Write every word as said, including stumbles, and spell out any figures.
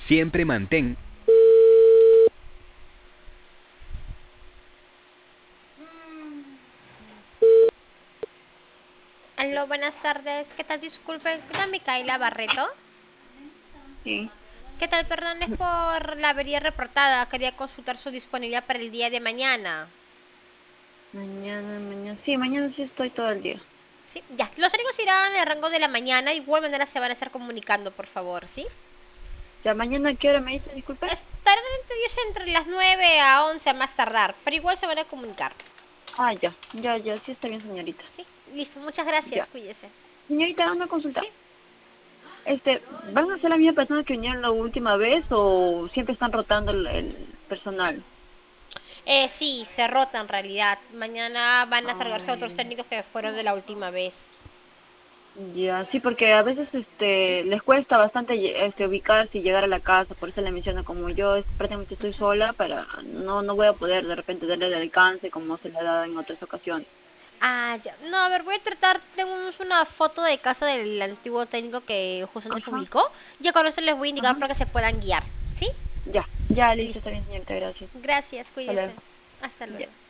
Siempre mantén. Aló, buenas tardes. ¿Qué tal? Disculpe, ¿qué tal, Micaela Barreto? Sí, ¿Qué tal? Perdón, es por la avería reportada. Quería consultar su disponibilidad para el día de mañana. mañana, mañana. Sí, mañana sí estoy todo el día. ¿Sí? Ya. Los técnicos irán en el rango de la mañana. De igual manera se van a estar comunicando, por favor, ¿sí? Ya, mañana, ¿a qué hora me dice? Disculpe. Estarán entre, ellos entre las nueve a once a más tardar, pero igual se van a comunicar. Ah, ya, ya, ya, sí está bien, señorita. ¿Sí? Listo, muchas gracias. Ya. Cuídese. Señorita, una consulta. ¿Sí? Este, ¿van a ser la misma persona que vinieron la última vez o siempre están rotando el, el personal? Eh, sí, se rota en realidad. Mañana van a cargarse otros Ay, técnicos que fueron de la última vez. ya, sí, porque a veces este les cuesta bastante lle- este ubicarse y llegar a la casa, por eso le menciono como yo es- prácticamente estoy sola para no no voy a poder de repente darle el alcance como se le ha dado en otras ocasiones. Ah, ya. No, a ver, voy a tratar. Tenemos una foto de casa del antiguo técnico que justamente se Ajá, ubicó. Ya con eso les voy a indicar ajá. para que se puedan guiar. ¿Sí? Ya, ya, listo, está Listo. bien, señorita, gracias. Gracias, Hasta luego. cuídese. Hasta Ya. luego.